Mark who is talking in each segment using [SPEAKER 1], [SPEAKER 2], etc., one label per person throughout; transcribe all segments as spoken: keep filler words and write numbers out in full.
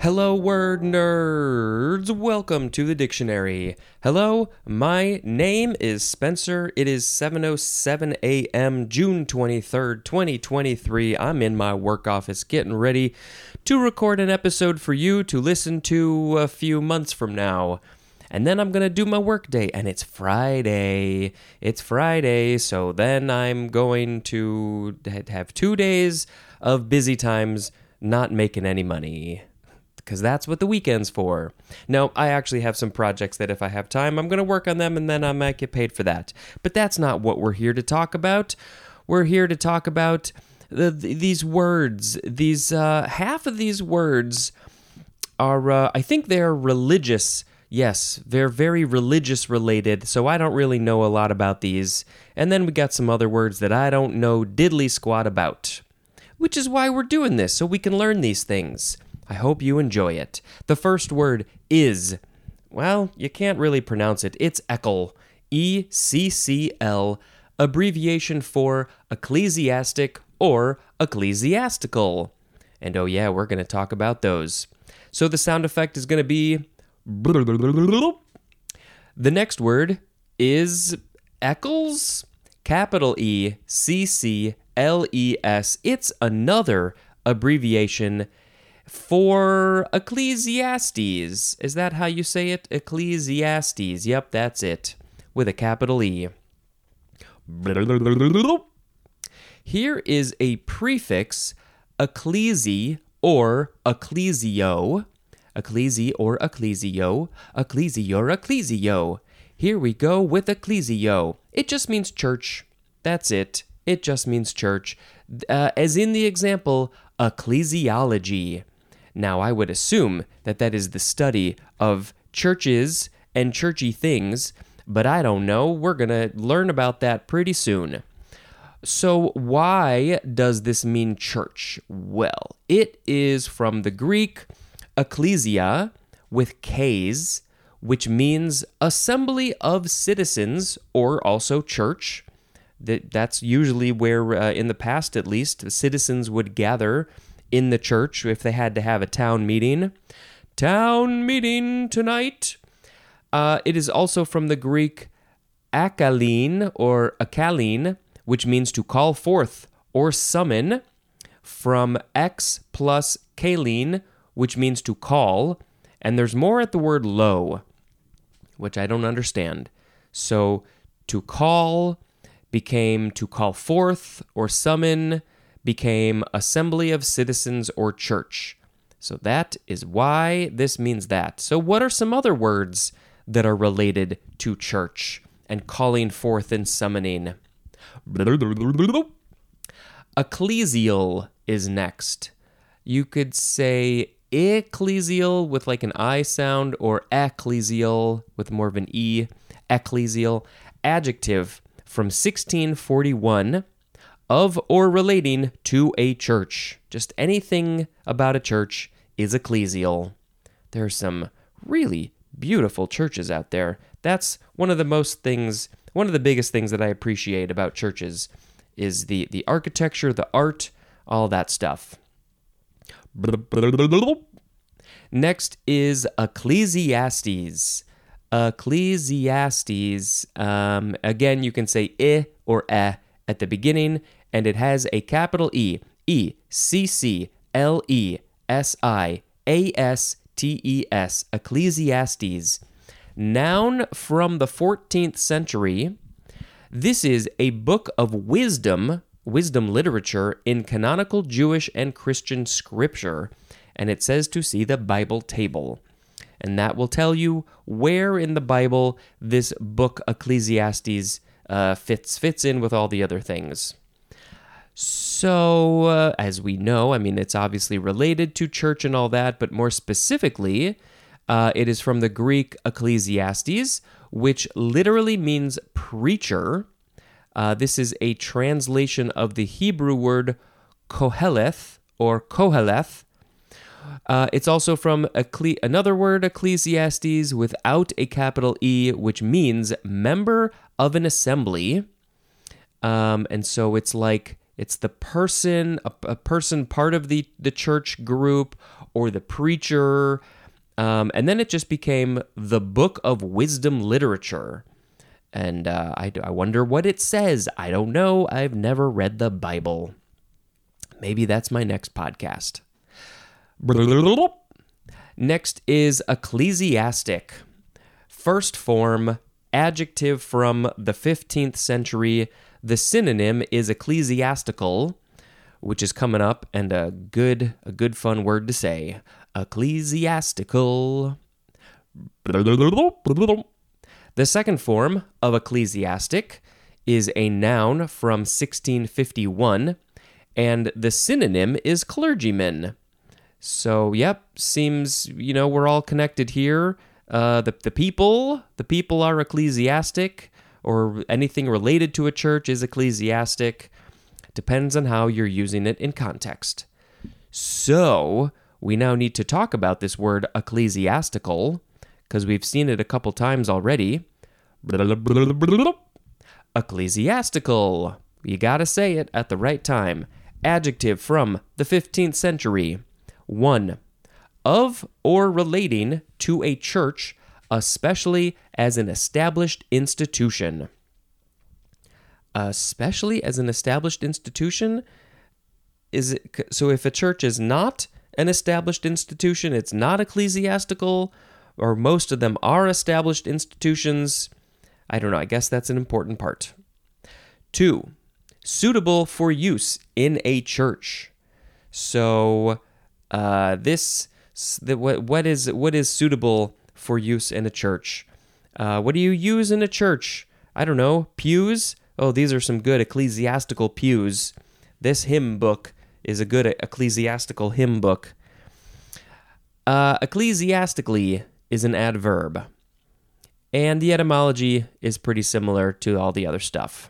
[SPEAKER 1] Hello, word nerds. Welcome to the dictionary. Hello, my name is Spencer. It is seven oh seven a.m., June twenty-third, twenty twenty-three. I'm in my work office getting ready to record an episode for you to listen to a few months from now. And then I'm going to do my work day, and it's Friday. It's Friday, so then I'm going to have two days of busy times not making any money, because that's what the weekend's for. No, I actually have some projects that if I have time, I'm going to work on them, and then I might get paid for that. But that's not what we're here to talk about. We're here to talk about the, these words. These uh, half of these words are, uh, I think they're religious. Yes, they're very religious related, so I don't really know a lot about these. And then we got some other words that I don't know diddly squat about, which is why we're doing this, so we can learn these things. I hope you enjoy it. The first word is, well, you can't really pronounce it. It's eccle, E C C L, abbreviation for ecclesiastic or ecclesiastical. And oh yeah, we're going to talk about those. So the sound effect is going to be... The next word is eccles, capital E C C L E S. It's another abbreviation for Ecclesiastes. Is that how you say it? Ecclesiastes. Yep, that's it. With a capital E. Here is a prefix, ecclesi or ecclesio. Ecclesi or ecclesio. Ecclesi or ecclesio. Here we go with ecclesio. It just means church. That's it. It just means church. Uh, as in the example, ecclesiology. Now, I would assume that that is the study of churches and churchy things, but I don't know. We're going to learn about that pretty soon. So why does this mean church? Well, it is from the Greek ecclesia with K's, which means assembly of citizens or also church. That That's usually where, uh, in the past at least, the citizens would gather in the church if they had to have a town meeting. Town meeting tonight. Uh, it is also from the Greek akalene or akalene, which means to call forth or summon, from ex plus kalene, which means to call. And there's more at the word lo, which I don't understand. So to call became to call forth or summon, became assembly of citizens or church. So that is why this means that. So what are some other words that are related to church and calling forth and summoning? Ecclesial is next. You could say ecclesial with like an I sound or ecclesial with more of an E. Ecclesial. Adjective from sixteen forty-one. Of or relating to a church. Just anything about a church is ecclesial. There are some really beautiful churches out there. That's one of the most things, one of the biggest things that I appreciate about churches is the, the architecture, the art, all that stuff. Next is Ecclesiastes. Ecclesiastes. Um, again, you can say I or eh at the beginning, and it has a capital E. E C C L E S I A S T E S. Ecclesiastes. Noun from the fourteenth century. This is a book of wisdom, wisdom literature in canonical Jewish and Christian scripture, and it says to see the Bible table. And that will tell you where in the Bible this book Ecclesiastes uh, fits fits in with all the other things. So, uh, as we know, I mean, it's obviously related to church and all that, but more specifically, uh, it is from the Greek Ecclesiastes, which literally means preacher. Uh, this is a translation of the Hebrew word koheleth or koheleth. Uh, it's also from ecle- another word, Ecclesiastes, without a capital E, which means member of an assembly. Um, and so it's like It's the person, a, a person part of the, the church group or the preacher. Um, and then it just became the Book of Wisdom Literature. And uh, I, I wonder what it says. I don't know. I've never read the Bible. Maybe that's my next podcast. Next is ecclesiastic. First form, adjective from the fifteenth century. The synonym is ecclesiastical, which is coming up, and a good, a good fun word to say. Ecclesiastical. The second form of ecclesiastic is a noun from sixteen fifty-one, and the synonym is clergyman. So, yep, seems, you know, we're all connected here. Uh, the, the people, the people are ecclesiastic, or anything related to a church is ecclesiastic. Depends on how you're using it in context. So, we now need to talk about this word ecclesiastical, because we've seen it a couple times already. Ecclesiastical. You gotta say it at the right time. Adjective from the fifteenth century. One, of or relating to a church, especially as an established institution. Especially as an established institution? Is it so if a church is not an established institution, it's not ecclesiastical, or most of them are established institutions? I don't know. I guess that's an important part. Two, suitable for use in a church. So, uh, this the, what what is what is suitable for use in a church? Uh, what do you use in a church? I don't know. Pews? Oh, these are some good ecclesiastical pews. This hymn book is a good ecclesiastical hymn book. Uh, ecclesiastically is an adverb, and the etymology is pretty similar to all the other stuff.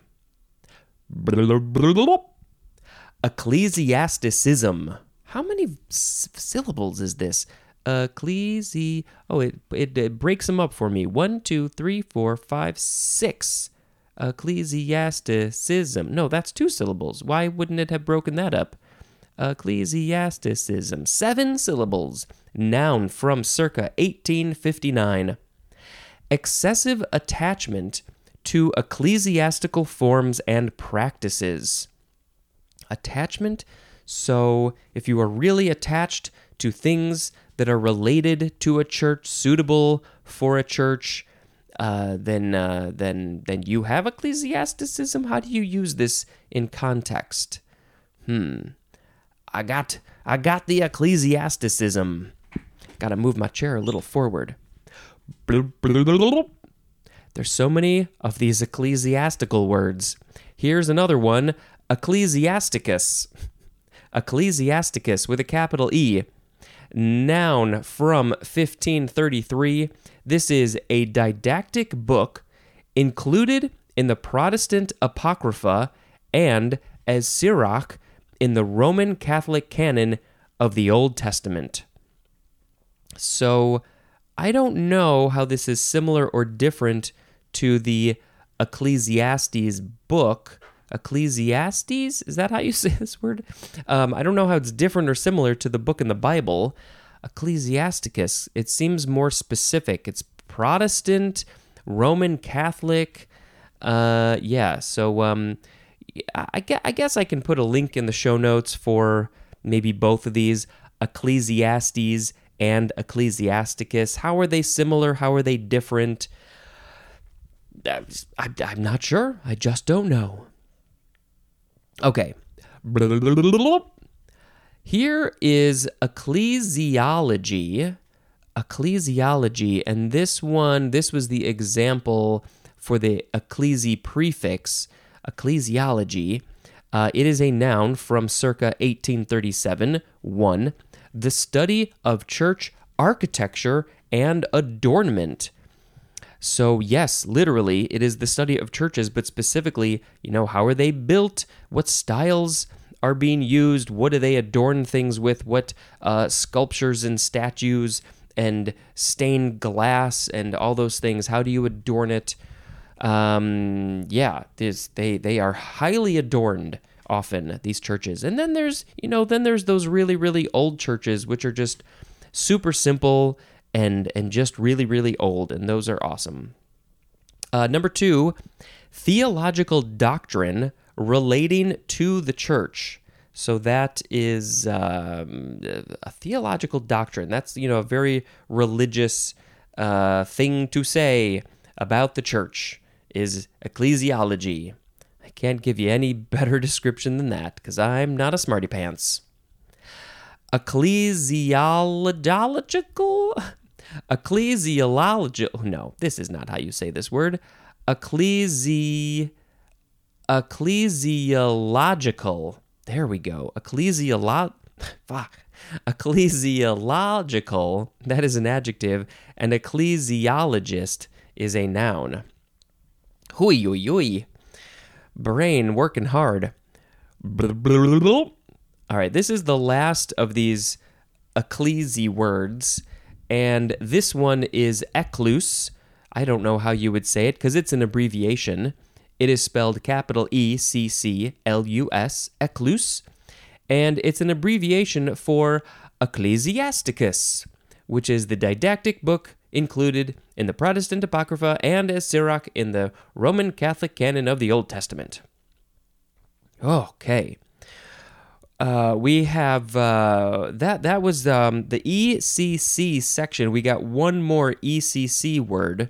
[SPEAKER 1] Ecclesiasticism. How many s- syllables is this? Ecclesi... Oh, it, it it breaks them up for me. One, two, three, four, five, six. Ecclesiasticism. No, that's two syllables. Why wouldn't it have broken that up? Ecclesiasticism. Seven syllables. Noun from circa eighteen fifty-nine. Excessive attachment to ecclesiastical forms and practices. Attachment? So, if you are really attached to things that are related to a church, suitable for a church, uh, then uh, then then you have ecclesiasticism. How do you use this in context? Hmm. I got I got the ecclesiasticism. Got to move my chair a little forward. There's so many of these ecclesiastical words. Here's another one, ecclesiasticus. Ecclesiasticus with a capital E. Noun from fifteen thirty-three. This is a didactic book included in the Protestant Apocrypha and as Sirach in the Roman Catholic canon of the Old Testament. So, I don't know how this is similar or different to the Ecclesiastes book. Ecclesiastes? Is that how you say this word? Um, I don't know how it's different or similar to the book in the Bible. Ecclesiasticus, it seems more specific. It's Protestant, Roman Catholic. Uh, yeah, so um, I, I guess I can put a link in the show notes for maybe both of these, Ecclesiastes and Ecclesiasticus. How are they similar? How are they different? I'm not sure. I just don't know. Okay. Here is ecclesiology. Ecclesiology. And this one, this was the example for the ecclesi prefix, ecclesiology. Uh, it is a noun from circa eighteen thirty-seven. One, the study of church architecture and adornment. So yes, literally, it is the study of churches, but specifically, you know, how are they built? What styles are being used? What do they adorn things with? What uh, sculptures and statues and stained glass and all those things? How do you adorn it? Um, yeah, this, they, they are highly adorned often, these churches. And then there's, you know, then there's those really, really old churches, which are just super simple and and just really, really old, and those are awesome. Uh, number two, theological doctrine relating to the church. So that is um, a theological doctrine. That's, you know, a very religious uh, thing to say about the church is ecclesiology. I can't give you any better description than that because I'm not a smarty pants. Ecclesiological? Ecclesiological? No, this is not how you say this word. Ecclesi... Ecclesiological. There we go. Ecclesiolo... Fuck. Ecclesiological, that is an adjective, and ecclesiologist is a noun. Hui, hui, hui. Brain working hard. All right, this is the last of these ecclesi words, and this one is eclus. I don't know how you would say it because it's an abbreviation. It is spelled capital E C C L U S, eclus, and it's an abbreviation for Ecclesiasticus, which is the didactic book included in the Protestant Apocrypha and as Sirach in the Roman Catholic canon of the Old Testament. Okay. Uh, we have, uh, that That was um, the E C C section. We got one more E C C word.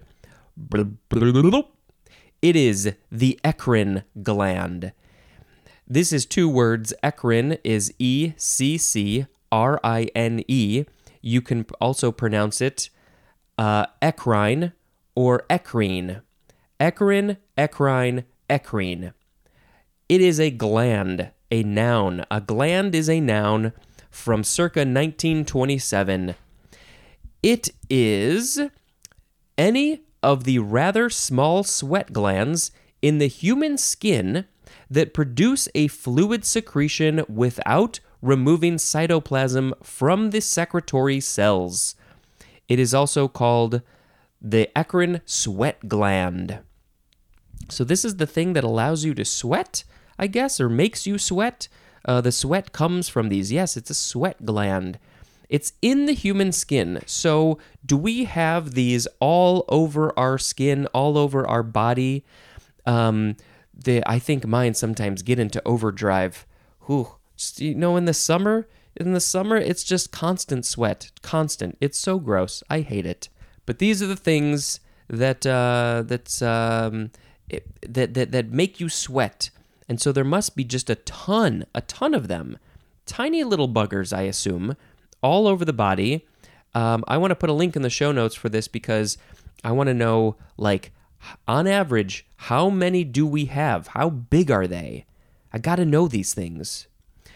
[SPEAKER 1] It is the eccrine gland. This is two words. Eccrine is E C C R I N E. You can also pronounce it uh, ecrine or ecrine. Eccrine, ecrine, ecrine. It is a gland, a noun. A gland is a noun from circa nineteen twenty-seven. It is any of the rather small sweat glands in the human skin that produce a fluid secretion without removing cytoplasm from the secretory cells. It is also called the eccrine sweat gland. So this is the thing that allows you to sweat, I guess, or makes you sweat. Uh, the sweat comes from these. Yes, it's a sweat gland. It's in the human skin. So do we have these all over our skin, all over our body? Um... The, I think mine sometimes get into overdrive. Whew. Just, you know, in the summer, in the summer, it's just constant sweat. Constant. It's so gross. I hate it. But these are the things that uh, that's um, it, that that that make you sweat. And so there must be just a ton, a ton of them. Tiny little buggers, I assume, all over the body. Um, I want to put a link in the show notes for this because I want to know, like, on average, how many do we have? How big are they? I got to know these things.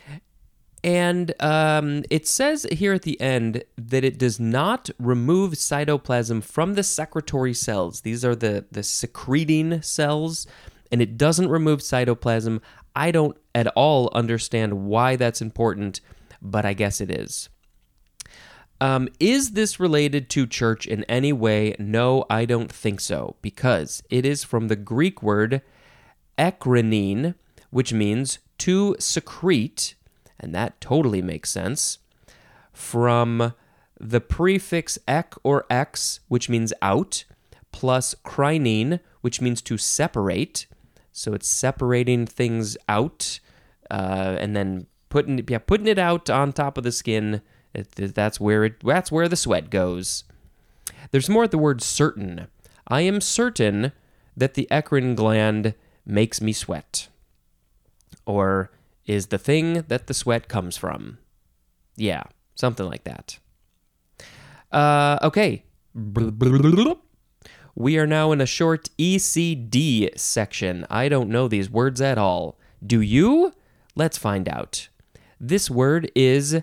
[SPEAKER 1] And um, it says here at the end that it does not remove cytoplasm from the secretory cells. These are the, the secreting cells, and it doesn't remove cytoplasm. I don't at all understand why that's important, but I guess it is. Um, is this related to church in any way? No, I don't think so, because it is from the Greek word ekranine, which means to secrete, and that totally makes sense, from the prefix ek or ex, which means out, plus krinine, which means to separate. So it's separating things out, uh, and then putting yeah putting it out on top of the skin. It, that's where it. That's where the sweat goes. There's more at the word certain. I am certain that the eccrine gland makes me sweat, or is the thing that the sweat comes from. Yeah, something like that. Uh, okay. We are now in a short E C D section. I don't know these words at all. Do you? Let's find out. This word is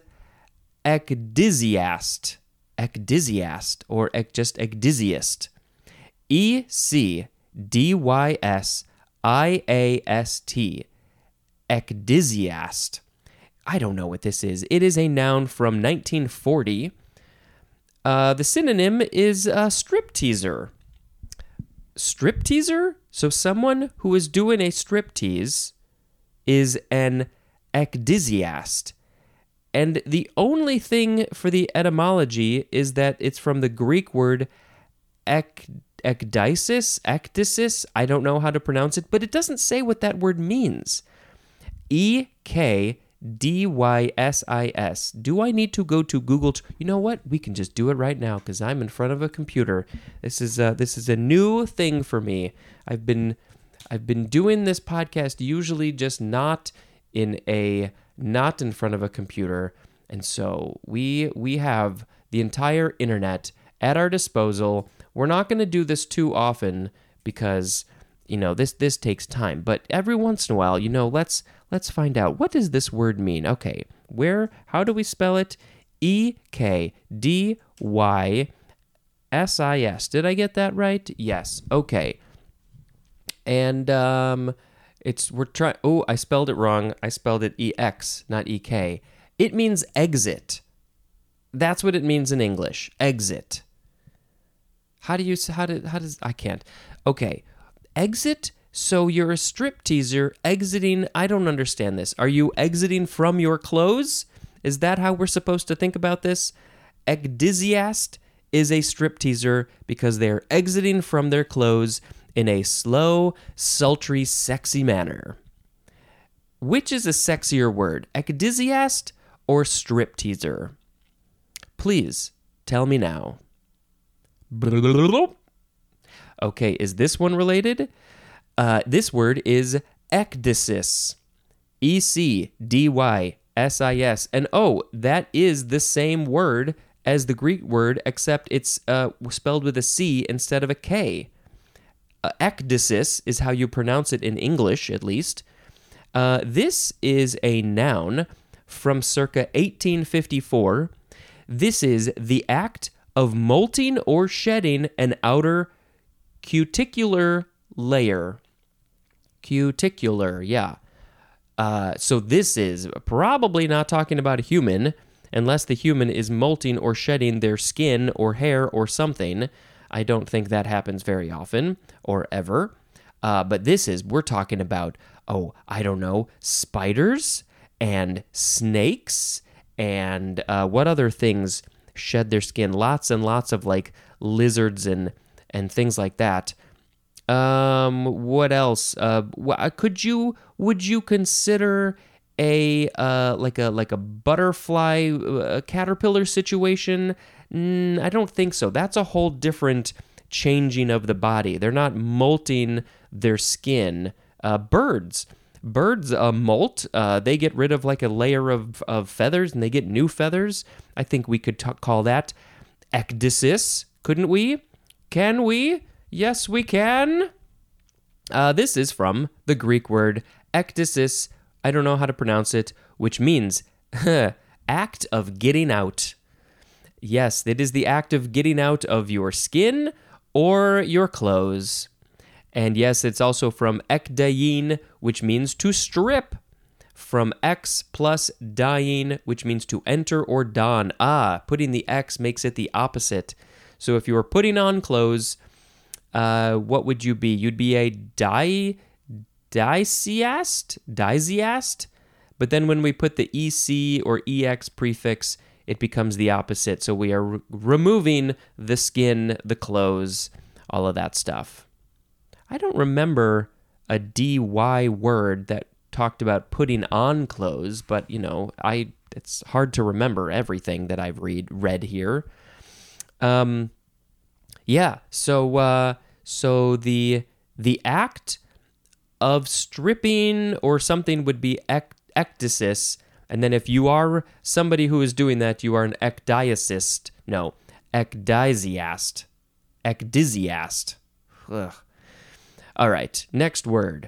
[SPEAKER 1] ecdysiast, ecdysiast, or ec- just ecdysiast. E C D Y S I A S T, ecdysiast. I don't know what this is. It is a noun from nineteen forty. Uh, the synonym is uh, stripteaser. Stripteaser? So someone who is doing a striptease is an ecdysiast. And the only thing for the etymology is that it's from the Greek word ek, ekdysis, ekdysis. I don't know how to pronounce it, but it doesn't say what that word means. E K D Y S I S. Do I need to go to Google? T- you know what? We can just do it right now because I'm in front of a computer. This is a, this is a new thing for me. I've been I've been doing this podcast usually just not in a not in front of a computer, and so we we have the entire internet at our disposal. We're not going to do this too often because you know this this takes time, but every once in a while, you know, let's let's find out, what does this word mean? Okay, where how do we spell it? E K D Y S I S. Did I get that right? Yes. Okay. And um it's we're trying oh, I spelled it wrong. I spelled it E X, not E K. It means exit. That's what it means in English. Exit. How do you how do how does I can't. Okay. Exit, so you're a strip teaser exiting. I don't understand this. Are you exiting from your clothes? Is that how we're supposed to think about this? Ecdysiast is a strip teaser because they're exiting from their clothes in a slow, sultry, sexy manner. Which is a sexier word, ecdysiast or strip teaser? Please tell me now. Okay, is this one related? Uh, this word is ecdysis. E C D Y S I S. And oh, that is the same word as the Greek word, except it's uh, spelled with a C instead of a K. Uh, ecdysis is how you pronounce it in English, at least. Uh, this is a noun from circa eighteen fifty-four. This is the act of molting or shedding an outer cuticular layer. Cuticular, yeah. Uh, so this is probably not talking about a human, unless the human is molting or shedding their skin or hair or something. I don't think that happens very often or ever. Uh, but this is, we're talking about, oh, I don't know, spiders and snakes and uh, what other things shed their skin? Lots and lots of like lizards and and things like that. Um, what else? Uh, could you would you consider a uh like a like a butterfly uh, caterpillar situation? Mm, I don't think so. That's a whole different changing of the body. They're not molting their skin. Uh, birds. Birds uh, molt. Uh, they get rid of like a layer of, of feathers and they get new feathers. I think we could t- call that ecdysis, couldn't we? Can we? Yes, we can. Uh, this is from the Greek word ecdysis. I don't know how to pronounce it, which means act of getting out. Yes, it is the act of getting out of your skin or your clothes. And yes, it's also from ekdayin, which means to strip. From X plus dayin, which means to enter or don. Ah, putting the X makes it the opposite. So if you were putting on clothes, uh, what would you be? You'd be a di, disiast? Disiast? But then when we put the E C or E X prefix, it becomes the opposite. So we are re- removing the skin, the clothes, all of that stuff. I don't remember a D Y word that talked about putting on clothes, but, you know, I it's hard to remember everything that I've read read here. Um, yeah, so uh, so the the act of stripping or something would be ec- ecdysis, and then if you are somebody who is doing that, you are an ecdysiast. No, ecdysiast. Ecdysiast. Ugh. All right, next word.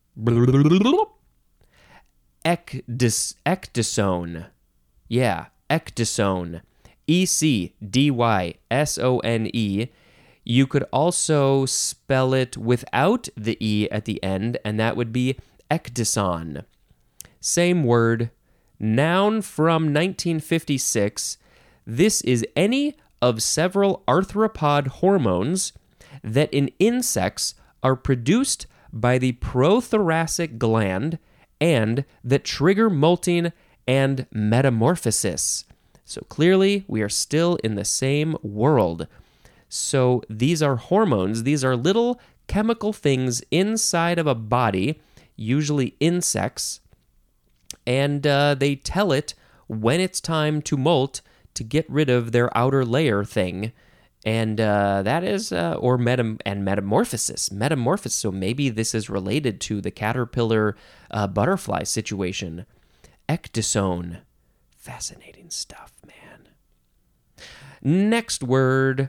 [SPEAKER 1] Ecdys, ecdysone. Yeah, ecdysone. E C D Y S O N E. You could also spell it without the E at the end, and that would be ecdysone. Same word. Noun from nineteen fifty-six. This is any of several arthropod hormones that in insects are produced by the prothoracic gland and that trigger molting and metamorphosis. So clearly, we are still in the same world. So these are hormones. These are little chemical things inside of a body, usually insects, and uh, they tell it when it's time to molt to get rid of their outer layer thing. And uh, that is, uh, or metam- and metamorphosis. Metamorphosis, so maybe this is related to the caterpillar uh, butterfly situation. Ecdysone. Fascinating stuff, man. Next word.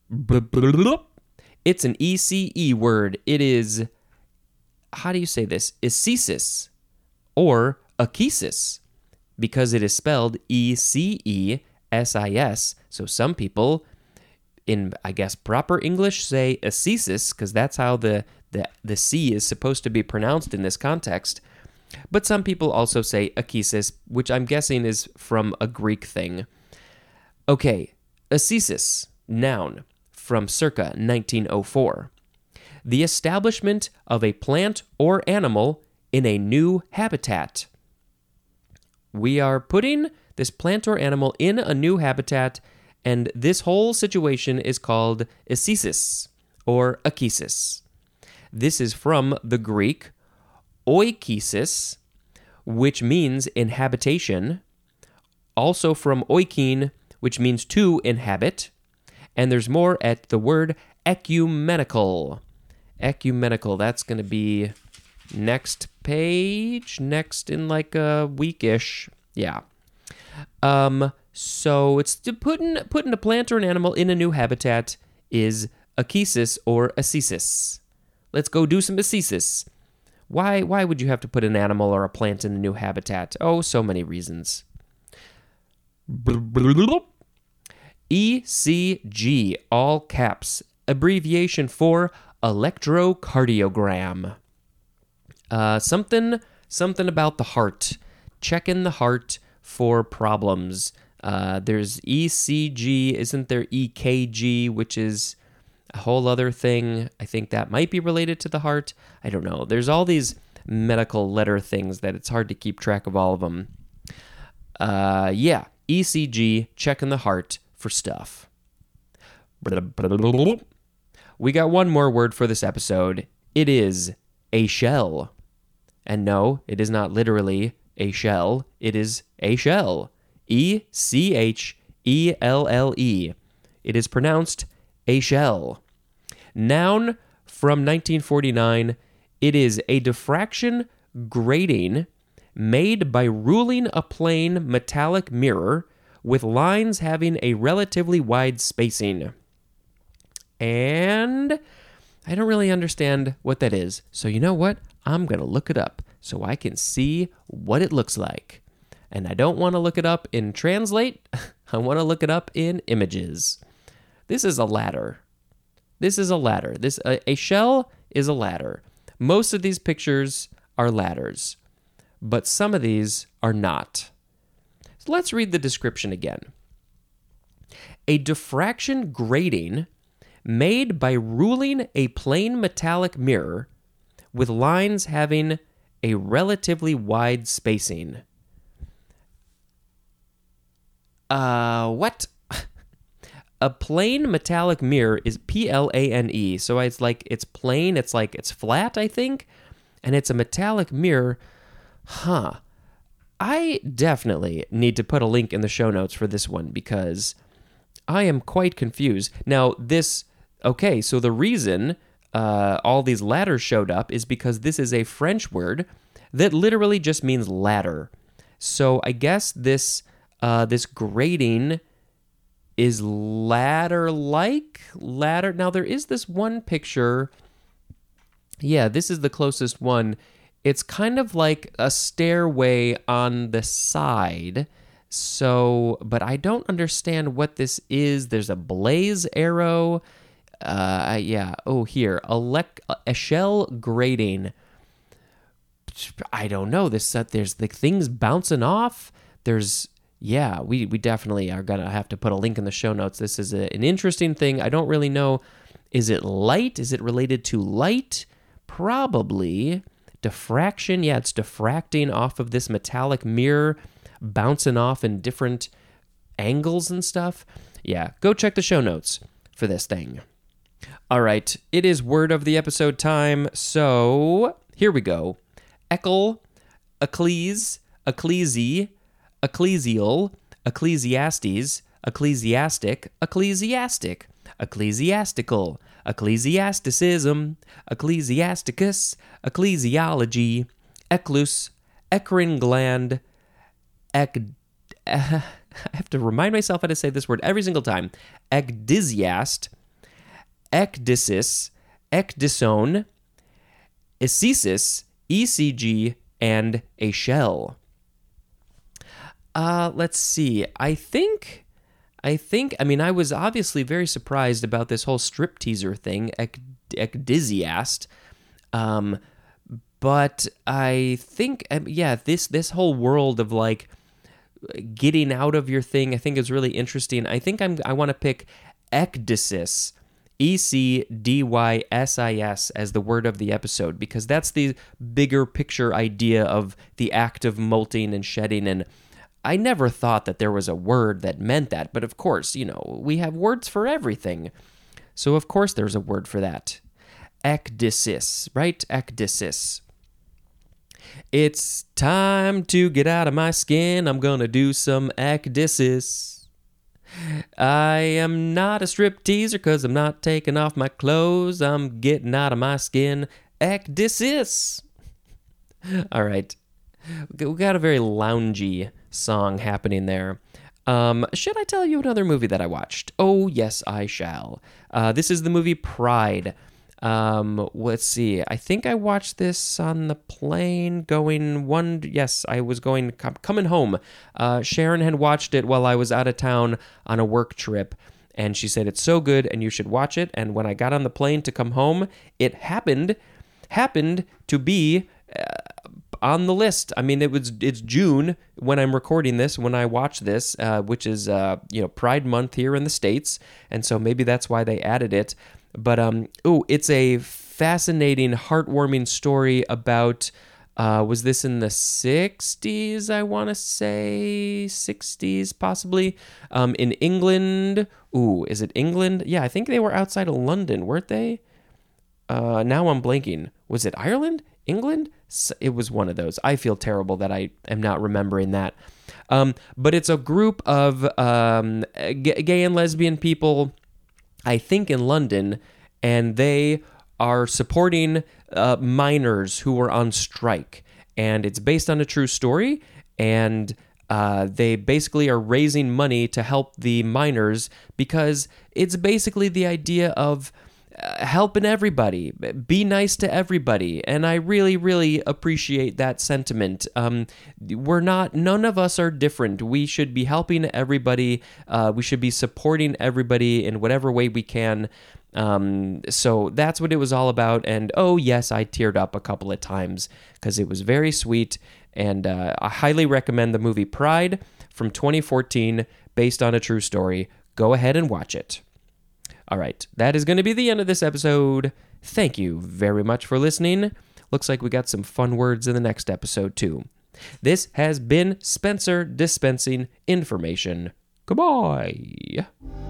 [SPEAKER 1] It's an E C E word. It is, how do you say this? Ecesis or achesis, because it is spelled E C E S I S. So some people, in, I guess, proper English, say achesis, because that's how the, the, the C is supposed to be pronounced in this context. But some people also say achesis, which I'm guessing is from a Greek thing. Okay, achesis, noun, from circa nineteen oh four. The establishment of a plant or animal in a new habitat. We are putting this plant or animal in a new habitat, and this whole situation is called achesis or achesis. This is from the Greek oikesis, which means inhabitation, also from oikin, which means to inhabit, and there's more at the word ecumenical. Ecumenical, that's going to be next page, next in like a weekish. Yeah. Um, so it's to putting, putting a plant or an animal in a new habitat is achesis or achesis. Let's go do some achesis. Why, why would you have to put an animal or a plant in a new habitat? Oh, so many reasons. E C G, all caps, abbreviation for electrocardiogram. Uh, something, something about the heart. Checking the heart for problems. Uh, there's E C G, isn't there E K G, which is a whole other thing. I think that might be related to the heart. I don't know. There's all these medical letter things that it's hard to keep track of all of them. Uh, yeah, E C G, checking the heart for stuff. We got one more word for this episode. It is a shell. And no, it is not literally a shell. It is a shell. E C H E L L E. It is pronounced a shell. Noun from nineteen forty-nine. It is a diffraction grating made by ruling a plane metallic mirror with lines having a relatively wide spacing. And I don't really understand what that is. So you know what? I'm going to look it up so I can see what it looks like. And I don't want to look it up in Translate. I want to look it up in images. This is a ladder. This is a ladder. This a, a shell is a ladder. Most of these pictures are ladders, but some of these are not. So let's read the description again. A diffraction grating made by ruling a plain metallic mirror with lines having a relatively wide spacing. Uh, what? A plain metallic mirror is P L A N E. So it's like, it's plain, it's like, it's flat, I think. And it's a metallic mirror. Huh. I definitely need to put a link in the show notes for this one because I am quite confused. Now, this, okay, so the reason uh, all these ladders showed up is because this is a French word that literally just means ladder. So I guess this uh, this grating is ladder-like? Ladder. Now, there is this one picture. Yeah, this is the closest one. It's kind of like a stairway on the side. So, but I don't understand what this is. There's a blaze arrow. Uh, yeah. Oh, here. Elec- a shell grating. I don't know. This uh, there's the things bouncing off. There's yeah. We we definitely are gonna have to put a link in the show notes. This is a, an interesting thing. I don't really know. Is it light? Is it related to light? Probably. diffraction. Yeah, it's diffracting off of this metallic mirror, bouncing off in different angles and stuff. Yeah, go check the show notes for this thing. All right, it is word of the episode time, so here we go. Eccle, ecclesi, ecclesi, ecclesial, ecclesiastes, ecclesiastic, ecclesiastic, ecclesiastical, ecclesiasticism, ecclesiasticus, ecclesiology, eclus, eccrine gland, ec... Uh, I have to remind myself how to say this word every single time. Ecdysiast, ecdysis, ecdysone, esthesis, E C G, and a shell. Uh, let's see. I think, I think, I mean, I was obviously very surprised about this whole strip teaser thing, ec- ecdysiast. Um, but I think, yeah, this this whole world of like getting out of your thing, I think is really interesting. I think I'm I want to pick ecdysis, E C D Y S I S, as the word of the episode, because that's the bigger picture idea of the act of molting and shedding. And I never thought that there was a word that meant that, but of course, you know, we have words for everything. So of course there's a word for that. Ecdysis, right? Ecdysis. It's time to get out of my skin. I'm gonna do some ecdysis. I am not a strip teaser because I'm not taking off my clothes. I'm getting out of my skin. Ecdysis. All right. We got a very loungy song happening there. Um, should I tell you another movie that I watched? Oh, yes, I shall. Uh, this is the movie Pride. Um, let's see. I think I watched this on the plane going one. Yes, I was going com- coming home. Uh, Sharon had watched it while I was out of town on a work trip, and she said it's so good and you should watch it. And when I got on the plane to come home, it happened happened to be uh, on the list. I mean, it was it's June when I'm recording this, when I watch this, uh, which is uh, you know Pride Month here in the States, and so maybe that's why they added it. But, um, ooh, it's a fascinating, heartwarming story about, uh, was this in the sixties, I want to say, sixties possibly, um, in England. Ooh, is it England? Yeah, I think they were outside of London, weren't they? Uh, now I'm blanking. Was it Ireland? England? It was one of those. I feel terrible that I am not remembering that. Um, but it's a group of um, g- gay and lesbian people, I think in London, and they are supporting uh, miners who were on strike. And it's based on a true story, and uh, they basically are raising money to help the miners because it's basically the idea of uh, helping everybody, be nice to everybody. And I really, really appreciate that sentiment. Um, we're not, none of us are different. We should be helping everybody. Uh, we should be supporting everybody in whatever way we can. Um, so that's what it was all about. And oh yes, I teared up a couple of times because it was very sweet. And uh, I highly recommend the movie Pride from twenty fourteen, based on a true story. Go ahead and watch it. All right, that is going to be the end of this episode. Thank you very much for listening. Looks like we got some fun words in the next episode, too. This has been Spencer dispensing information. Goodbye.